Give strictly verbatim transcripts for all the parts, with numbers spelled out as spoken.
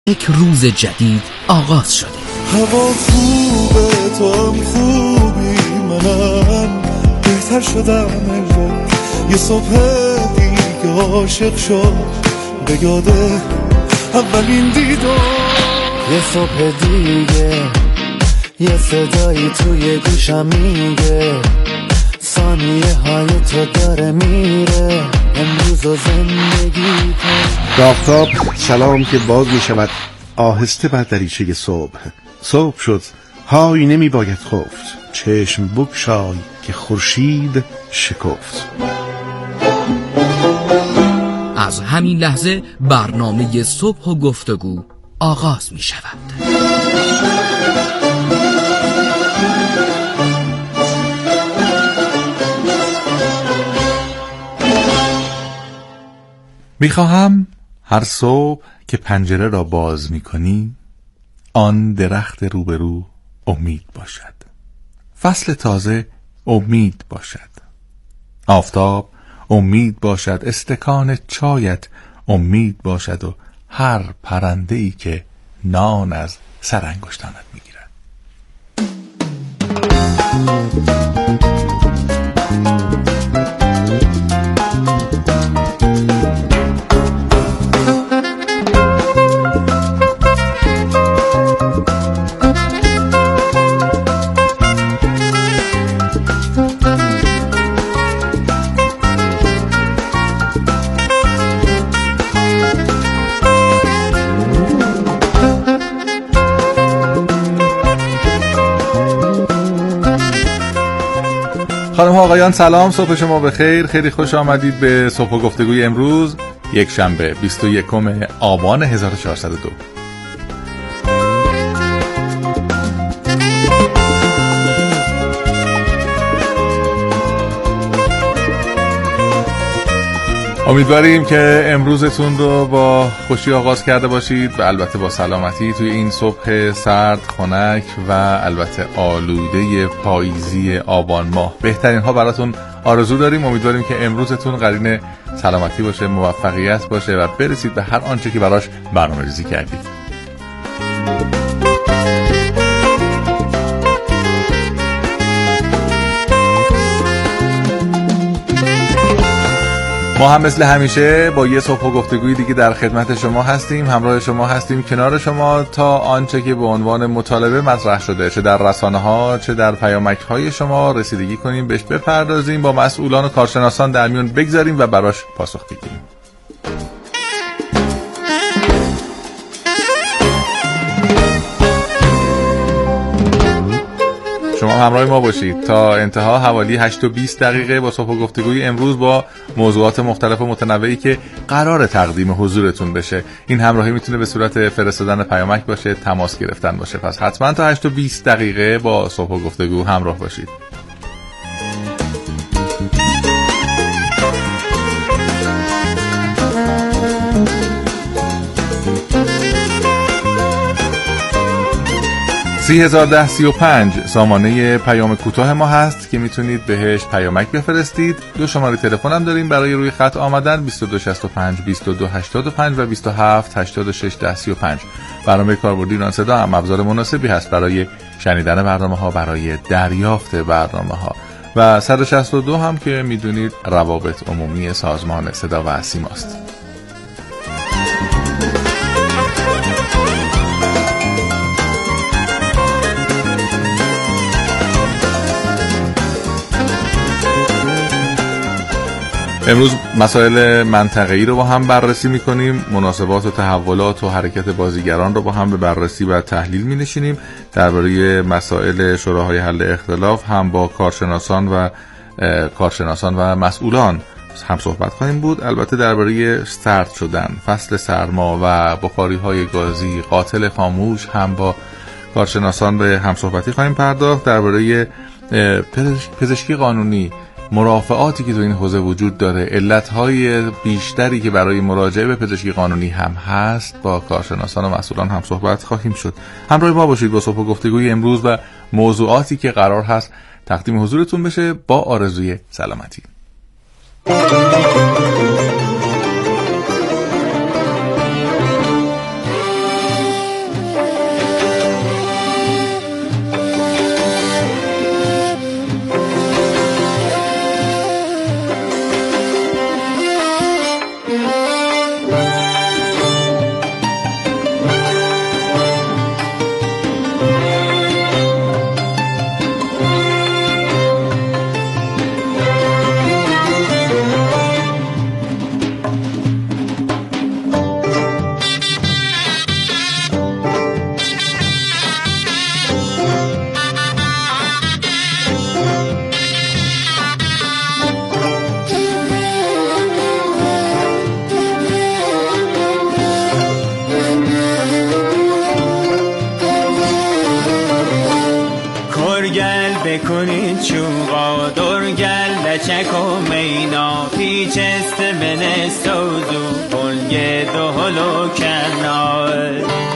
یک روز جدید آغاز شده. هوا خوبه، تو هم خوبی، منم بهتر شدم انگار. یه صبح دیگه عاشق شد به یاده اولین دیدار. یه صبح دیگه یه صدایی توی گوشم میگه ثانیه های تو داره میره امروز و زندگی تو. آفتاب سلام که باز می شود آهسته بر دریچه صبح. صبح شد، های نمی باید خفت، چشم بگشای که خورشید شکفت. از همین لحظه برنامه صبح و گفتگو آغاز می شود. میخواهم هر صبح که پنجره را باز میکنی آن درخت روبرو امید باشد، فصل تازه امید باشد، آفتاب امید باشد، استکان چایت امید باشد و هر پرنده‌ای که نان از سر انگشتانت میگیرد. خانم ها آقایان سلام، صبح شما بخیر. خیلی خوش آمدید به صبح و گفتگوی امروز، یک شنبه بیست و یکم آبان هزار و چهارصد و دو. امیدواریم که امروزتون رو با خوشی آغاز کرده باشید و البته با سلامتی توی این صبح سرد، خنک و البته آلوده پاییزی آبان ماه. بهترین ها براتون آرزو داریم. امیدواریم که امروزتون قرین سلامتی باشه، موفقیت باشه و برسید به هر آنچه که براش برنامه‌ریزی کردید. ما هم مثل همیشه با یه صبح و گفتگوی دیگه در خدمت شما هستیم، همراه شما هستیم، کنار شما تا آنچه که به عنوان مطالبه مطرح شده، چه در رسانه ها چه در پیامک های شما، رسیدگی کنیم، بهش بپردازیم، با مسئولان و کارشناسان در میون بگذاریم و براش پاسخ بگیریم. شما همراه ما باشید تا انتها حوالی هشت و بیست دقیقه با صبح و گفتگوی امروز با موضوعات مختلف و متنوعی که قرار تقدیم حضورتون بشه. این همراهی میتونه به صورت فرستادن پیامک باشه، تماس گرفتن باشه. پس حتما تا هشت و بیست دقیقه با صبح و گفتگو همراه باشید. سی هزار ده سی و پنج سامانه پیام کوتاه ما هست که میتونید بهش پیامک بفرستید. دو شماره تلفن هم داریم برای روی خط آمدن: بیست و دو شصت و پنج بیست و دو هشتاد و پنج و بیست و هفت هشتاد و شش ده سی و پنج. برنامه کاربردی ایران صدا هم ابزار مناسبی هست برای شنیدن برنامه ها، برای دریافت برنامه ها. و صد و شصت و دو هم که میدونید روابط عمومی سازمان صدا و سیماست. امروز مسائل منطقه‌ای رو با هم بررسی می‌کنیم، مناسبات و تحولات و حرکت بازیگران رو با هم به بررسی و تحلیل می‌نشینیم. درباره مسائل شوراهای حل اختلاف هم با کارشناسان و کارشناسان و مسئولان هم صحبت خواهیم بود. البته درباره سرد شدن، فصل سرما و بخاری‌های گازی، قاتل خاموش هم با کارشناسان به هم صحبتی خواهیم پرداخت. درباره پزشکی قانونی، مرافعاتی که تو این حوزه وجود داره، علتهای بیشتری که برای مراجعه به پزشکی قانونی هم هست، با کارشناسان و مسئولان هم صحبت خواهیم شد. همراه ما باشید با صبح و گفتگوی امروز و موضوعاتی که قرار هست تقدیم حضورتون بشه، با آرزوی سلامتی. لچک و مینا پیچست من سوزو بلگ دهلو کنار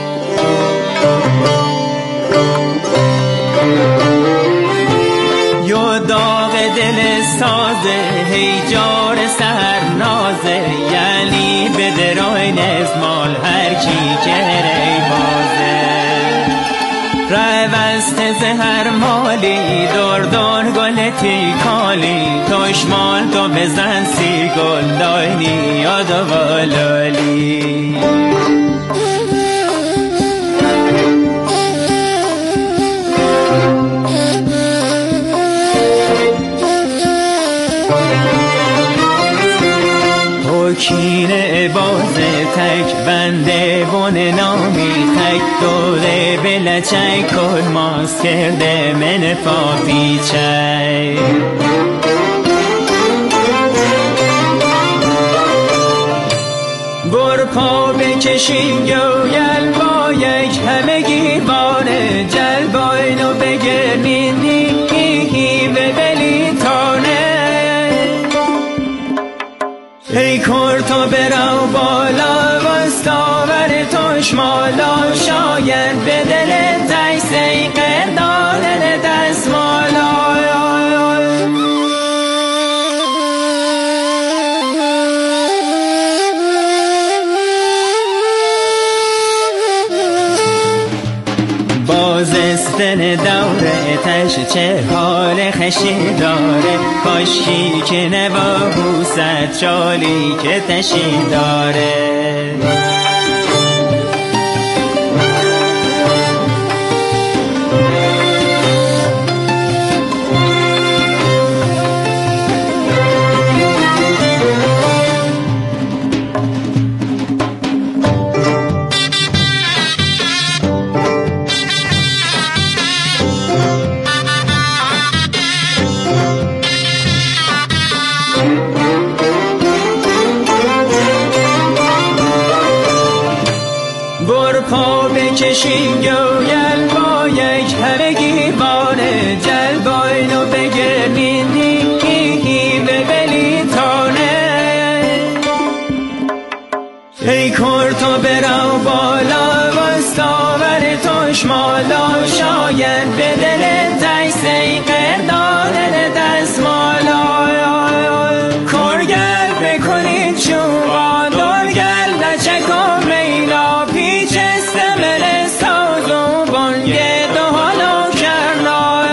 یو داغ دل سازه هی جار سهر نازه یعنی به درای نزمال هر کی که ری بازه روست زهر مالی دردان گلتی کالی توشمال تو بزن سی گل داینی یاد والالی کینه بازه تک بنده بون نامی تک دوره بلچک کل ماست کرده من پا پیچه بر پا بکشیم گویل با یک همه گیبانه جل باینو بگرمین نیکی به بلی تانه ای کرتو برو بالا وستاور توشمالا شاید به دل تیسی قردان دستمالا بازستن دوره تش چه حال خشی داره کاشکی که نوا بوست شالی که تشی داره کشیم گویل با یک هرگی بانه جل باینو بگرمین نیکی به بلی تانه ای کرتو برو بالا وستاور توشمالا شاید به دل تیسی قردان دستمالا کرگر بکنید شما درگر لچک و مینا پیچست من سازو بانگ دهانو کرنا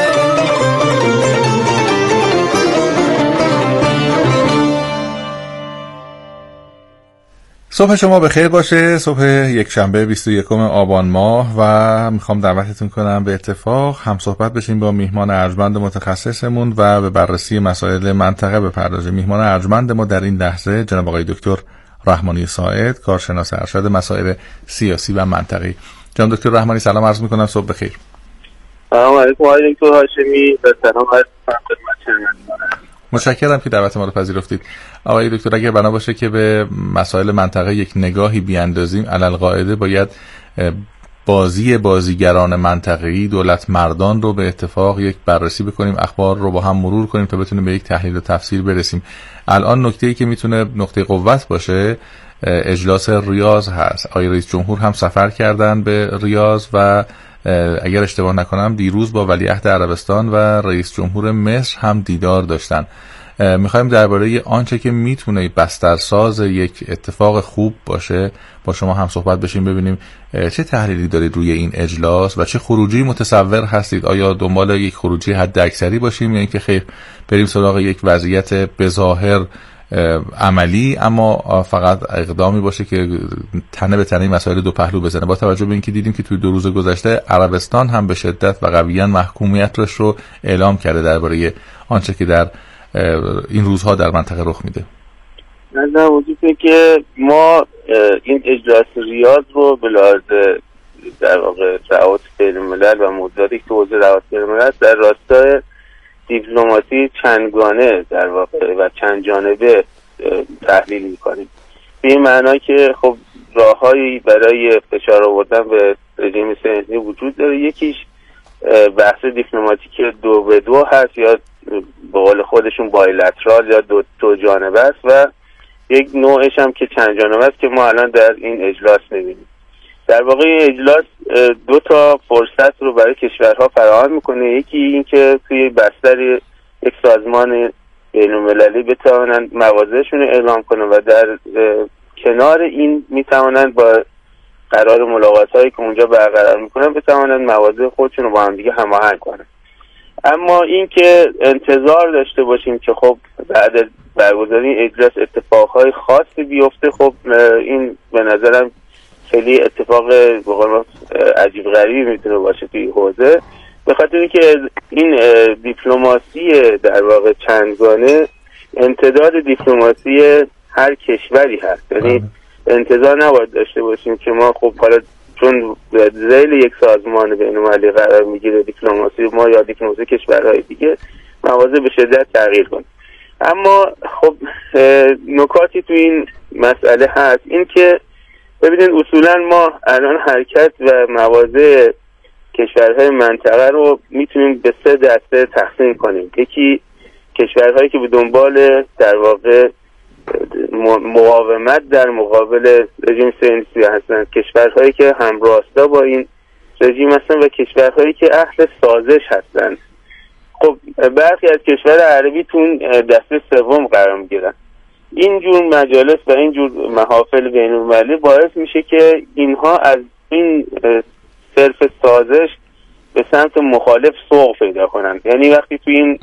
صبح شما بخیر باشه. صبح یک شنبه بیست و یکم آبان ماه و میخوام دعوتتون کنم به اتفاق هم صحبت بشیم با میهمان ارجمند متخصصمون و به بررسی مسائل منطقه بپردازیم. میهمان ارجمند ما در این لحظه جناب آقای دکتر رحمانی ساعد، کارشناس ارشد مسائل سیاسی و منطقی. جناب دکتر رحمانی سلام عرض میکنم، صبح بخیر. سلام علیکم آقای دکتر هاشمی، به سلام عرض میکنم. متشکرم که دعوت ما رو پذیرفتید. آقای دکتر اگر بنا باشه که به مسائل منطقه یک نگاهی بیاندازیم، علالقاعده باید بازی بازیگران منطقه‌ای، دولت مردان رو به اتفاق یک بررسی بکنیم، اخبار رو با هم مرور کنیم تا بتونیم به یک تحلیل و تفسیر برسیم. الان نکته‌ای که میتونه نقطه قوت باشه اجلاس ریاض هست. آقای رئیس جمهور هم سفر کردن به ریاض و اگر اشتباه نکنم دیروز با ولیعهد عربستان و رئیس جمهور مصر هم دیدار داشتن. میخوایم درباره آنچه که میتونه بسترساز یک اتفاق خوب باشه با شما هم صحبت بشیم، ببینیم چه تحلیلی دارید روی این اجلاس و چه خروجی متصور هستید. آیا دنبال یک خروجی حد اکثری باشیم یا اینکه خیر بریم سراغ یک وضعیت بظاهر عملی اما فقط اقدامی باشه که تنه به تنه مسائل دو پهلو بزنه، با توجه به اینکه دیدیم که توی دو روز گذشته عربستان هم به شدت و قویاً محکومیتش رو اعلام کرده درباره آنچه که در این روزها در منطقه رخ میده. نظر وجوده که ما این اجلاس ریاض رو به لحاظ در واقع روابط بین‌الملل و موضوعاتی که حوزه روابط بین‌الملل در راستای دیپلماسی چندگانه در واقع و چند جانبه تحلیل میکنیم، به این معنا که خب راههایی برای فشار آوردن به رژیم صهیونیستی وجود داره. یکیش بحث دیپلماتیک دو به دو هست یا به قول خودشون بایلترال یا دو, دو جانبه است و یک نوعش هم که چند جانبه است که ما الان در این اجلاس می‌بینیم. در واقع این اجلاس دو تا فرصت رو برای کشورها فراهم میکنه. یکی این که توی بستر یک سازمان بین‌المللی بتوانند مواضعشون رو اعلام کنن و در کنار این میتوانند با قرار ملاقات‌هایی که اونجا برقرار میکنن بتوانند مواضع خودشون رو با هم دیگه هماهنگ کنن. اما این که انتظار داشته باشیم که خب بعد از برگزاری اجلاس اتفاقهای خاصی بیفته، خب این به نظرم خیلی اتفاق بقول عجیب غریبی میتونه باشه توی حوزه، به خاطر اینکه این دیپلماسی در واقع چندگانه امتداد دیپلماسی هر کشوری هست. یعنی انتظار نباید داشته باشیم که ما خب حالا چون ذیل یک سازمان بین‌المللی قرار میگیره دیپلماسی ما یا دیپلماسی کشورهای دیگه مواضع به شدت تغییر کنه. اما خب نکاتی تو این مسئله هست، این که ببینید اصولا ما الان حرکت و مواضع کشورهای منطقه رو میتونیم به سه دسته تقسیم کنیم. یکی کشورهایی که به دنبال در واقع مقاومت در مقابل رژیم صهیونیستی هستند، کشورهایی که همراستا با این رژیم هستند و کشورهایی که اهل سازش هستند. خب برخی از کشور عربی تو دسته سوم قرار میگیرن. این جور مجالس و این جور محافل بین‌المللی باعث میشه که اینها از این صرف سازش به سمت مخالف سوق پیدا کنن. یعنی وقتی تو این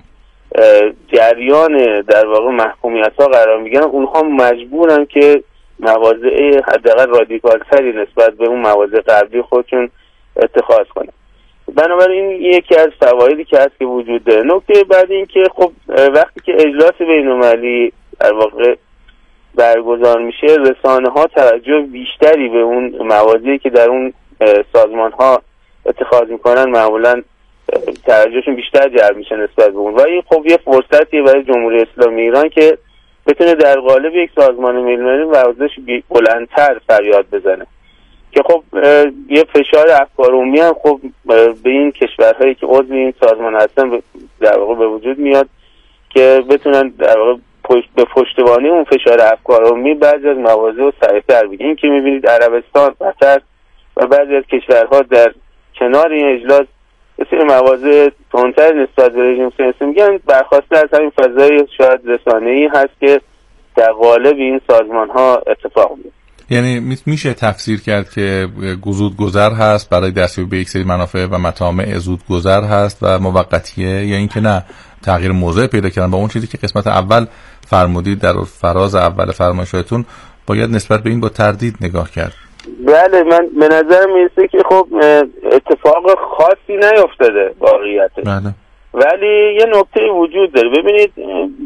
جریان در واقع محکومیت ها قرار میگیرن، اونها مجبورن که مواضع حداقل رادیکال تری نسبت به اون مواضع قبلی خودشون اتخاذ کنن. بنابراین یکی از فوایدی که هست که وجود داره. نکته بعد این که خب وقتی که اجلاس بین‌المللی در واقع برگزار میشه، رسانه ها توجه بیشتری به اون مواضعی که در اون سازمان ها اتخاذ میکنن معمولا توجهشون بیشتر جلب میشه نسبت به اون و این خب یه فرصتیه برای جمهوری اسلامی ایران که بتونه در قالب یک سازمان بین‌المللی مواضعش بلندتر فریاد بزنه که خب یه فشار افکار عمومی هم خب به این کشورهایی که عضو این سازمان هستن در واقع به وجود میاد که بتونن در واقع پشت به پشتوانه اون فشار افکار عمومی بعضی از مواضع رو سریعتر بگیرن. این که میبینید عربستان، قطر و بعضی از کشورها در کنار این اجلاس بسیار مواضع تندتر نسبت به رژیم صهیونیستی میگن، برخواسته از همین فضای شاید رسانه‌ای هست که در قالب این سازمان‌ها اتفاق میفته. یعنی میشه تفسیر کرد که زود گذر هست برای دستیابی به یک سری منافع و مطامع زود گذر هست و موقتیه، یا اینکه نه تغییر موضع پیدا کردن با اون چیزی که قسمت اول فرمودید در فراز اول فرمایشاتون باید نسبت به این با تردید نگاه کرد؟ بله، من به نظر میرسه که خب اتفاق خاصی نیفتاده واقعیتش. بله. ولی یه نکته وجود داره. ببینید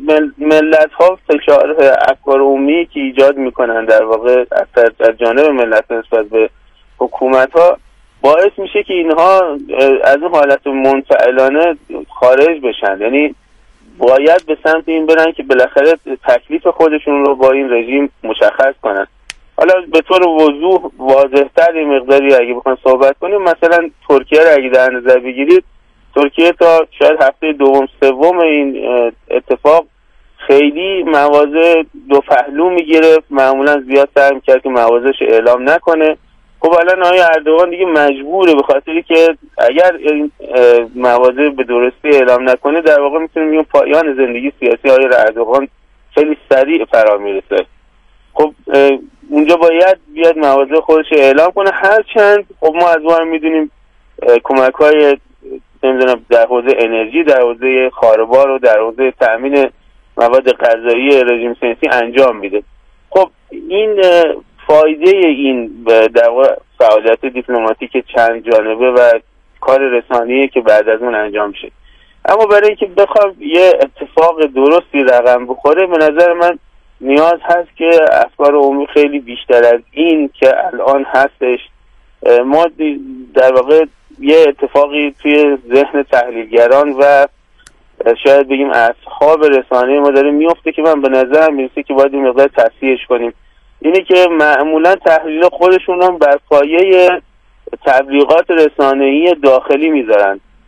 ملت ها فشار افکار عمومی که ایجاد میکنن در واقع از جانب ملت نسبت به حکومت ها باعث میشه که اینها از اون حالت منفعلانه خارج بشن. یعنی باید به سمت این برن که بالاخره تکلیف خودشون رو با این رژیم مشخص کنن. حالا به طور وضوح واضح‌تر این مقداری اگه بخوایم صحبت کنیم، مثلا ترکیه رو اگه در نظر بگیرید، ترکیه تا شاید هفته دوم سوم این اتفاق خیلی مواضع دو پهلو میگرفت، معمولا زیاد سعی میکرد که مواضعش اعلام نکنه. خب الان آقای اردوغان دیگه مجبوره، به خاطری که اگر این مواضع به درستی اعلام نکنه در واقع میتونیم بگیم پایان زندگی سیاسی آقای اردوغان خیلی سریع فرا میرسه. خب اونجا باید بیاد مواضع خودش اعلام کنه، هرچند خب ما از اون میدونیم کمک‌های نمیدونم در حوزه انرژی، در حوزه خاربار و در حوزه تأمین مواد غذایی رژیم صهیونیستی انجام میده. خب این فایده این در واقع فعالیت دیپلماتیک چند جانبه و کار رسانه‌ای که بعد از اون انجام میشه. اما برای اینکه بخوام یه اتفاق درستی رقم بخوره، به نظر من نیاز هست که افکار عمومی خیلی بیشتر از این که الان هستش، ما در واقع یه اتفاقی توی ذهن تحلیلگران و شاید بگیم اصحاب رسانه ما داره میفته که من به نظرم میرسه که باید این مقدار تصحیحش کنیم. اینه که معمولا تحلیل خودشون هم بر پایه تبلیغات رسانه‌ای داخلی میذارن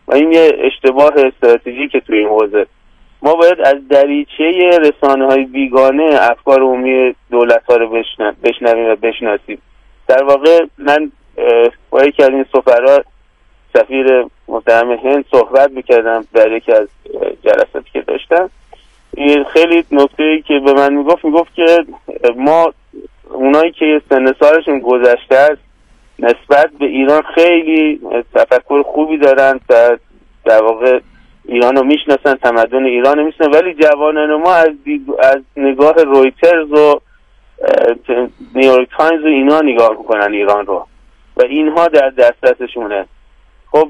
و این یه اشتباه استراتژیکه توی این حوزه. ما باید از دریچه رسانه‌های بیگانه افکار عمومی دولت‌ها رو بشنویم و بشناسیم. در واقع من با یکی از این سفرا سفیر محترم هند صحبت می‌کردم در یکی از جلساتی که داشتم. خیلی نکته‌ای که به من میگفت میگفت که ما اونایی که سن سالشون گذشته است نسبت به ایران خیلی تفکر خوبی دارن، در در واقع ایران رو میشناسن، تمدن ایران رو میشناسن، ولی جوانان ما از, از نگاه رویترز و نیویورک تایمز و اینا نگاه میکنن ایران رو و اینها در دسترسشونه. خب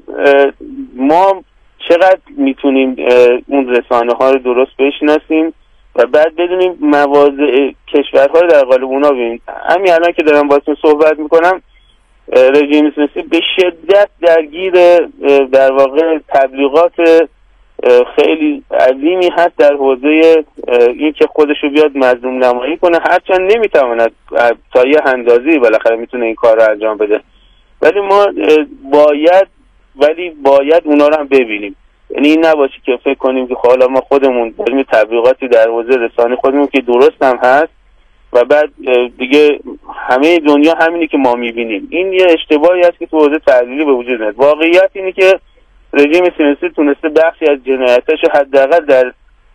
ما چقدر میتونیم اون رسانه ها رو درست بشناسیم و بعد بدونیم مواضع کشورها رو در قالب اونا ببینیم. همین الان که دارم باهاتون صحبت میکنم رژیم اسلامی به شدت درگیر در واقع تبلیغات خیلی عظیمی هست در حوزه این که خودشو بیاد مظلوم نمایی کنه، هرچند نمیتواند تا یه اندازه‌ای بالاخره میتونه این کار رو انجام بده، ولی ما باید ولی باید اونا رو هم ببینیم. یعنی این نباشه که فکر کنیم که حالا ما خودمون داریم تبلیغاتی در حوزه رسانه خودمون که درست هم هست و بعد دیگه همه دنیا همینی که ما میبینیم. این یه اشتباهی است که تو حوزه تحلیلی به وجود میاد. واقعیت اینه که رژیم سیاسی تونسته بخشی از جنایتش حداقل در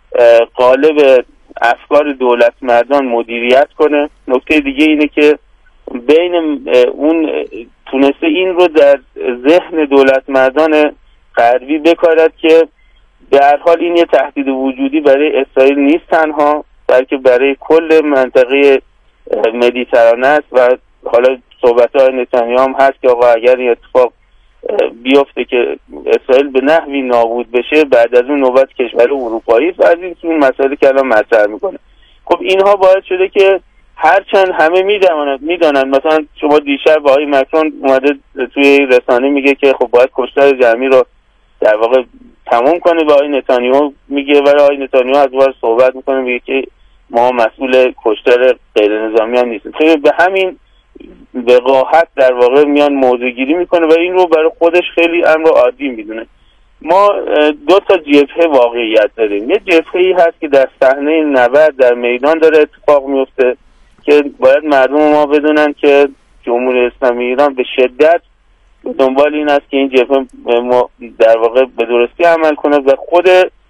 قالب افکار دولت مردان مدیریت کنه. نکته دیگه اینه که بین اون تونسته این رو در ذهن دولت مردان غربی بکارد که به هر حال این یه تهدید وجودی برای اسرائیل نیست تنها، بلکه برای کل منطقه مدیترانه است و حالا صحبت‌های نتانیاهو هم هست که آقا اگر این اتفاق بیفته که اسرائیل به نحوی نابود بشه بعد از اون نوبت کشور اروپایی است و از این مسائلی که الان مطرح میکنه. خب اینها باعث شده که هرچند همه میدونن میدونن مثلا شما دیشب با آقای مکرون اومده توی رسانه میگه که خب باید کشتار جمعی رو در واقع تمام کنه و آقای نتانیاهو میگه ولی آقای نتانیاهو از بار صحبت میکنه میگه که ما مسئول کشتار غیر نظامی هم نیستیم. خیلی به همین وقاحت در واقع میان موضوع گیری میکنه و این رو برای خودش خیلی امر عادی میدونه. ما دو تا جبهه واقعیت داریم. یه جبهه‌ای هست که در صحنه نبرد در میدان داره اتفاق میفته که باید مردم ما بدونن که جمهوری اسلامی ایران به شدت دنبال این است که این جبهه در واقع به درستی عمل کنه و خود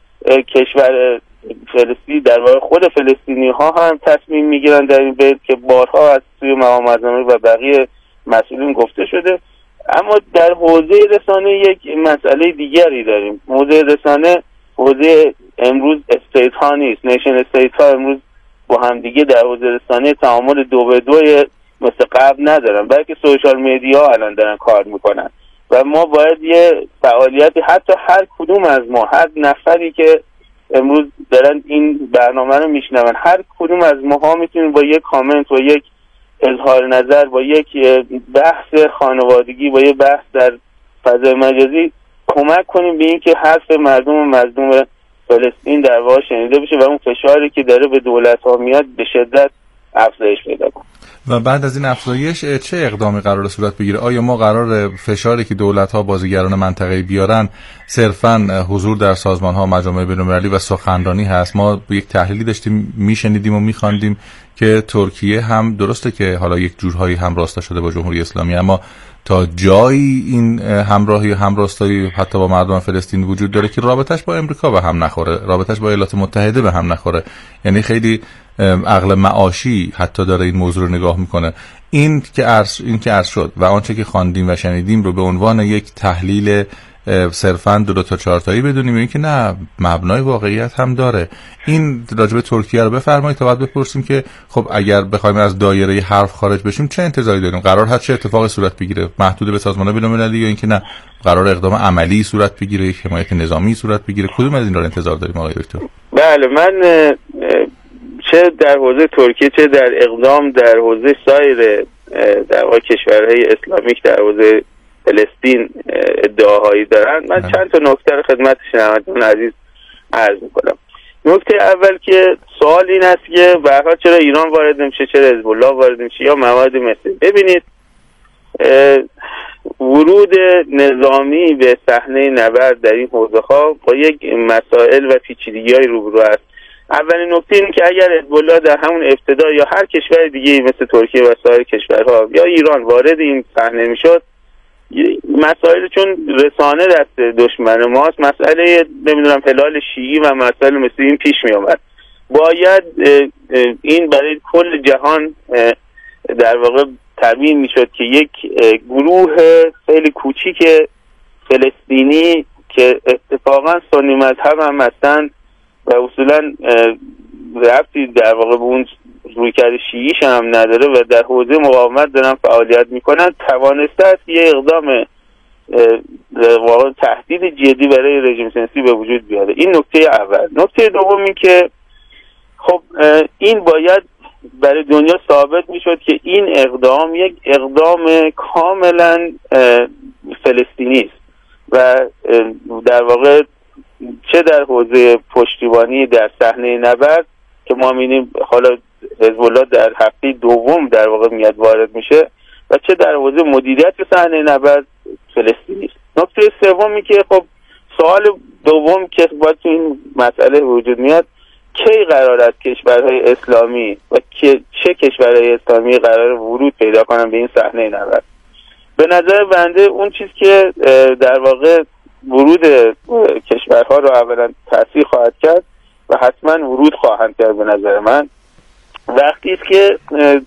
کشور فلسطین در واقع خود فلسطینی ها هم تصمیم میگیرن در این بید که بارها از سوی مقام معظم و بقیه مسئولین گفته شده. اما در حوزه رسانه یک مسئله دیگری داریم. حوزه رسانه حوزه امروز استیت ها نیست، نیشن استیت ها امروز با هم دیگه در حوزه رسانه تعامل دو به دوی مثل قبل ندارن، بلکه سوشال میدیا الان دارن کار میکنن و ما باید یه فعالیتی حتی هر کدوم از ما، هر نفری که امروز دارن این برنامه رو میشنون، هر کدوم از ماها میتونیم با یک کامنت و یک اظهار نظر، با یک بحث خانوادگی، با یک بحث در فضای مجازی کمک کنیم به این که حرف مردم و مظلوم فلسطین در واقع شنیده بشه و اون فشاری که داره به دولت ها میاد به شدت افزایش پیدا کنه. و بعد از این افزایش چه اقدامی قرار صورت بگیره؟ آیا ما قرار فشاری که دولت‌ها بازیگران منطقه‌ای بیارن صرفاً حضور در سازمان‌ها، مجامع بین‌المللی و سخنرانی هست؟ ما یک تحلیلی داشتیم میشنیدیم و میخواندیم که ترکیه هم درسته که حالا یک جورهایی همراستا شده با جمهوری اسلامی، اما تا جایی این همراهی و همراستایی حتی با مردم فلسطین وجود داره که رابطش با امریکا به هم نخوره، رابطش با ایالات متحده به هم نخوره. یعنی خیلی عقل معاشی حتی داره این موضوع رو نگاه میکنه. این که عرض این که عرض شد و آنچه که خواندیم و شنیدیم رو به عنوان یک تحلیل صرفاً دو, دو تا چهار تایی بدونیم، این که نه مبنای واقعیت هم داره. این راجب ترکیه رو بفرمایید تا بعد بپرسیم که خب اگر بخوایم از دایره حرف خارج بشیم چه انتظاری داریم؟ قرار هست چه اتفاقی صورت بگیره؟ محدود به سازمان بین‌المللی یا اینکه نه قرار اقدام عملی صورت بگیره، یک حمایت نظامی صورت بگیره؟ کدوم از این رو انتظار داریم آقای دکتر؟ بله، من چه در حوزه ترکیه چه در اقدام در حوزه سایر در واقع کشورهای اسلامیک در حوزه فلسطین ادعاهایی دارن، من چند تا نکته رو خدمت شنوندگان عزیز عرض میکنم. نکته اول که سوال این است که به هر حال چرا ایران وارد نمیشه، چرا حزب الله وارد نمیشه یا مواد مثل. ببینید ورود نظامی به صحنه نبرد در این حوزه‌ها با یک مسائل و پیچیدگی‌های روبرو است. اولین نکته اینه که اگر حزب‌الله در همون ابتدا یا هر کشور دیگه مثل ترکیه و سایر کشورها یا ایران وارد این صحنه میشد، مسائل چون رسانه دست دشمن ماست، مسئله نمیدونم هلال شیعی و مسائل مثل این پیش می آمد. باید این برای کل جهان در واقع تبیین می شد که یک گروه خیلی کوچیک فلسطینی که اتفاقا سنی مذهب هم هستن و اصولا ربطی در واقع به اون رویکرد شیعیش هم نداره و در حوزه مقاومت دارن فعالیت میکنن، توانسته است یه اقدام واقعا تهدید جدی برای رژیم سنسی به وجود بیاره. این نکته اول. نکته دوم این که خب این باید برای دنیا ثابت میشد که این اقدام یک اقدام کاملا فلسطینی است و در واقع چه در حوزه پشتیبانی در صحنه نبرد که ما می‌بینیم حالا حزب الله در هفته دوم در واقع میاد وارد میشه و چه در حوزه مدیریت صحنه نبرد فلسطینی است. نکته سومی که خب سوال دوم که باید تو این مسئله وجود میاد، کی قرار است کشورهای اسلامی و که چه کشورهای اسلامی قرار ورود پیدا کنن به این صحنه نبرد؟ به نظر بنده اون چیز که در واقع ورود کشورها رو اولا تأثیر خواهد کرد و حتما ورود خواهند کرد به نظر من، وقتی است که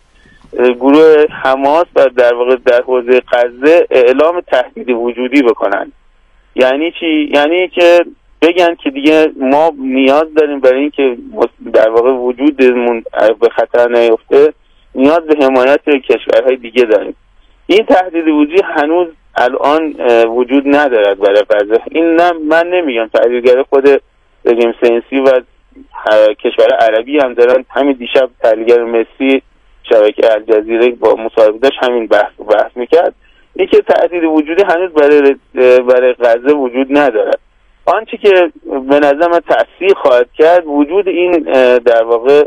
گروه حماس و در واقع در حوزه غزه اعلام تهدید وجودی بکنن. یعنی چی؟ یعنی که بگن که دیگه ما نیاز داریم برای این که در واقع وجودمون به خطر نیفته، نیاز به حمایت کشورهای دیگه داریم. این تهدید وجودی هنوز الان وجود ندارد برای غزه. این نه من نمیگم، تحلیلگر خود رژیم سنسی و کشور عربی هم دارن. همین دیشب تحلیلگر مسی شبکه الجزیره با مصاحبه داشت همین بحث بحث میکرد، این که تهدید وجودی هنوز برای برای غزه وجود ندارد. آنچه که به نظر من تأثیر خواهد کرد وجود این در واقع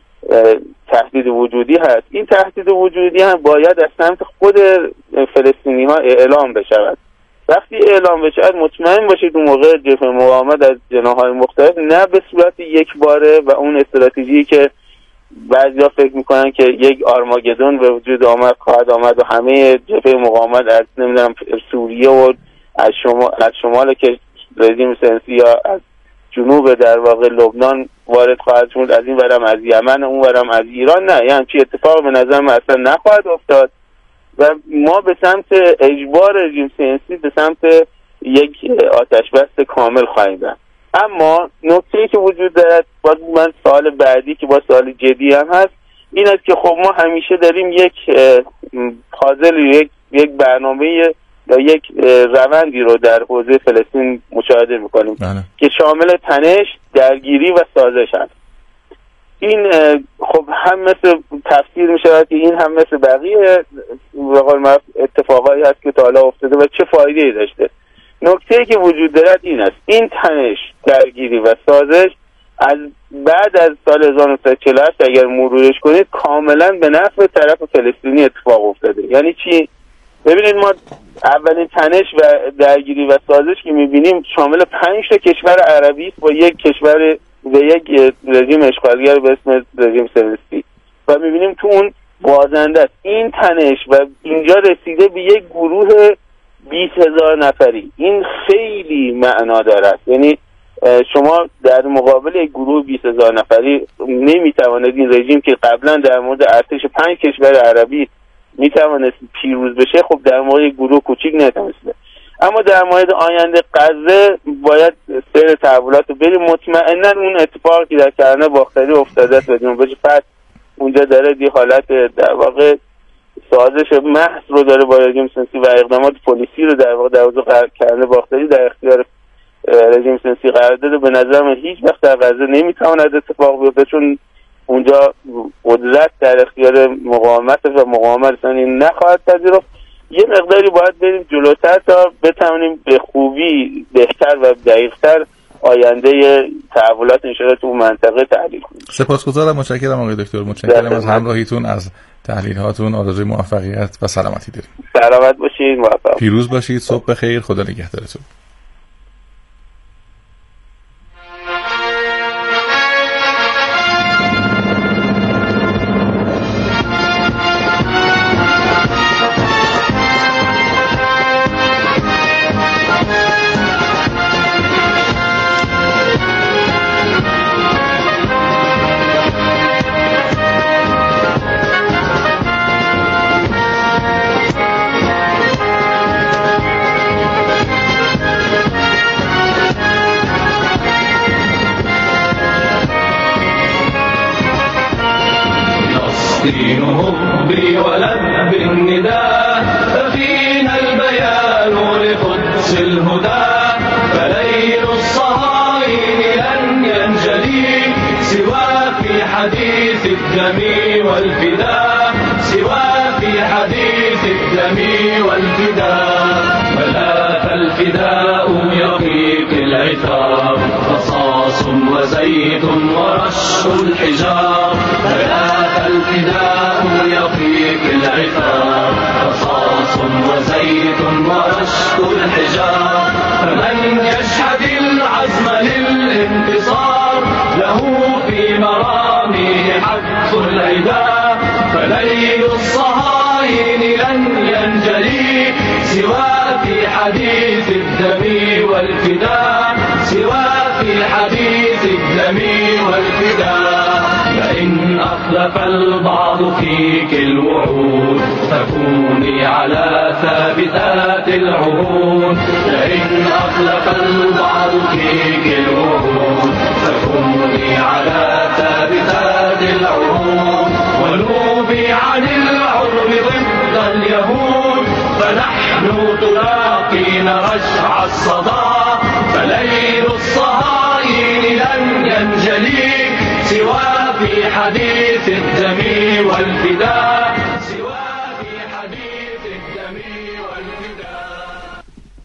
تهدید وجودی هست. این تهدید وجودی هم باید از سمت خود فلسطینی ها اعلام بشود. وقتی اعلام بشود مطمئن باشید اون موقع جبهه مقاومت از جناح‌های مختلف نه به صورت یک باره و اون استراتژی که بعضیا فکر میکنن که یک آرماگدون به وجود آمد خواهد آمد و همه جبهه مقاومت از نمیدونم سوریه و از شما از شمال که رژیم سنسی یا از جنوب در واقع لبنان وارد خواهد شد، از این ورم از یمن، اون ورم از ایران، نه، یعنی چی اتفاق به نظر من اصلا نخواهد افتاد و ما به سمت اجبار رژیم سنسی به سمت یک آتش بس کامل خواهیم رفت. اما نکته‌ای که وجود دارد، باز من سوال بعدی که با سوال جدی هم هست این است که خب ما همیشه داریم یک پازل یک یک برنامه یا یک روندی رو در حوزه فلسطین مشاهده میکنیم بله. که شامل تنش، درگیری و سازش هست. این خب هم مثل تفسیر میشود که این هم مثل بقیه به قول معروف اتفاقایی هست که تا حالا افتاده و چه فایده‌ای داشته. نکته‌ای که وجود دارد این است، این تنش، درگیری و سازش از بعد از سال هزار و نهصد و چهل و هشت اگر مرورش کنید کاملا به نفع طرف فلسطینی اتفاق افتاده. یعنی چی؟ ببینید ما اولین تنش و درگیری و سازش که میبینیم شامل پنج تا کشور عربی با یک کشور و یک رژیم اشغالگر به اسم رژیم صهیونیستی و میبینیم تو اون بازنده است. این تنش و اینجا رسیده به یک گروه بیست هزار نفری. این خیلی معنا دارد. یعنی شما در مقابل یک گروه بیست هزار نفری نمیتواند این رژیم که قبلا در مورد ارتش پنج کشور عربی میتوانست پیروز بشه، خب در مورد یک گروه کوچیک نتونسته. اما در مورد آینده غزه باید سیر تحولات رو بریم. مطمئنا اون اتفاقی که در کرانه باختری افتاده است و جنبش فتح اونجا داره دی حالت در واقع سازش محض رو داره با رژیم سنسی و اقدامات پلیسی رو در واقع در حوزه کرانه باختری در اختیار رژیم سنسی قرار داده. به نظر من هیچ وقت در غزه نمیتواند اتفاق بیفته چون اونجا قدرت در اختیار مقاومت و مقاومت رسانی نخواهد پذیرفت. یه مقداری باید بریم جلوتر تا بتونیم به خوبی بهتر و دقیق‌تر آینده تحولات انشاءالله تو منطقه تحلیل کنیم. سپاسگزارم، متشکرم آقای دکتر، متشکرم از همراهیتون، از تحلیل هاتون. آرزوی موفقیت و سلامتی داریم. سلامت باشید، موفق پیروز باشید. صبح بخیر. خدا نگهدارتون. دين حبي ولب النداء ففينا البيان لقدس الهدى فليل الصهاين لن ينجلي سوى في حديث الدم والفداء سوى في حديث الدم والفداء ولا فالفداء يقيك العتاب رصاص وزيت ورش الحجار ولا الفداء يقيك العثار رصاص وزيت ورشق الحجار فمن يشهد العزم للانتصار له في مرامه حق العدا فليل الصهاين لن ينجلي سوى في حديث الدم والفداء سوى في حديث الدم والفداء فإن أخلف البعض فيك الوعود فكوني على ثابتات العهود فإن أخلف البعض فيك الوعود فكوني على ثابتات العهود ونوبي عن العرب ضد اليهود فنحن تلاقين رجع الصدى فليل الصهاين لن ينجلي سوى في حديث الدم والفداء سوى في حديث الدم والفداء.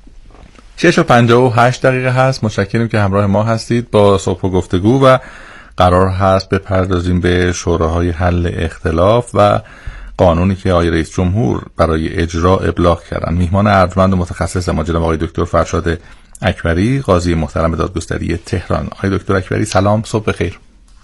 شش و پنجاه و هشت دقیقه هست. متشکرم که همراه ما هستید با صبح و گفتگو و قرار هست بپردازیم به شوراهای حل اختلاف و قانونی که آقای رئیس جمهور برای اجرا ابلاغ کردن. میهمان ارجمند و متخصص ما جناب آقای دکتر فرشاد اکبری، قاضی محترم دادگستری تهران. آقای دکتر اکبری سلام، صبح بخیر.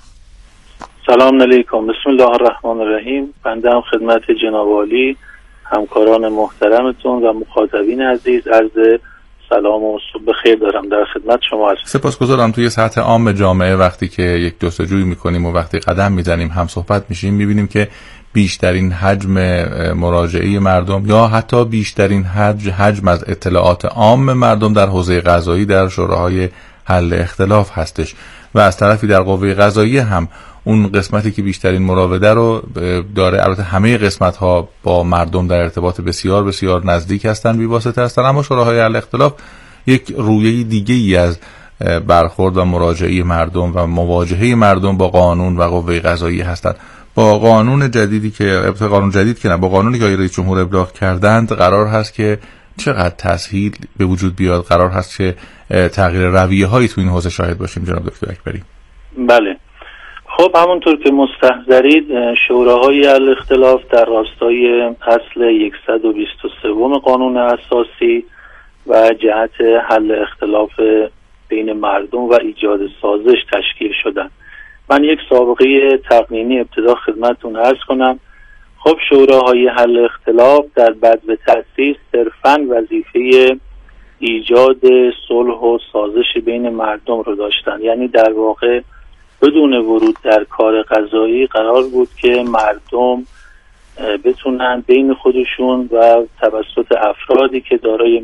سلام علیکم. بسم الله الرحمن الرحیم. بنده هم خدمت جناب عالی، همکاران محترمتون و مخاطبین عزیز عرض سلام و صبح بخیر دارم. در خدمت شما هستم. سپاسگزارم. توی سطح عام جامعه وقتی که یک جستجوی میکنیم و وقتی قدم میزنیم هم صحبت میشیم میبینیم که بیشترین حجم مراجعه مردم یا حتی بیشترین حجم حجم از اطلاعات عام مردم در حوزه قضایی در شوراهای حل اختلاف هستش و از طرفی در قوه قضاییه هم اون قسمتی که بیشترین مراوده رو داره. البته همه قسمت ها با مردم در ارتباط بسیار بسیار نزدیک هستن، بی‌واسطه هستن، اما شوراهای حل اختلاف یک رویه دیگه ای از برخورد و مراجعه مردم و مواجهه مردم با قانون و قوه قضاییه هستند. با قانون جدیدی که البته قانون جدید که نه با قانونی که رئیس جمهور ابلاغ کردند قرار هست که چقدر تسهیل به وجود بیاد، قرار هست که تغییر رویه هایی تو این حوزه شاهد باشیم جناب دکتر اکبری. بله، خب همونطور که مستحضرید شوراهای حل اختلاف در راستای اصل صد و بیست و سه قانون اساسی و جهت حل اختلاف بین مردم و ایجاد سازش تشکیل شدن. من یک سابقه تقنینی ابتدا خدمتتون عرض کنم. خب شوراهای حل اختلاف در بدو تأسیس صرفاً وظیفه ایجاد صلح و سازش بین مردم رو داشتن، یعنی در واقع بدون ورود در کار قضایی قرار بود که مردم بتونن بین خودشون و توسط افرادی که دارای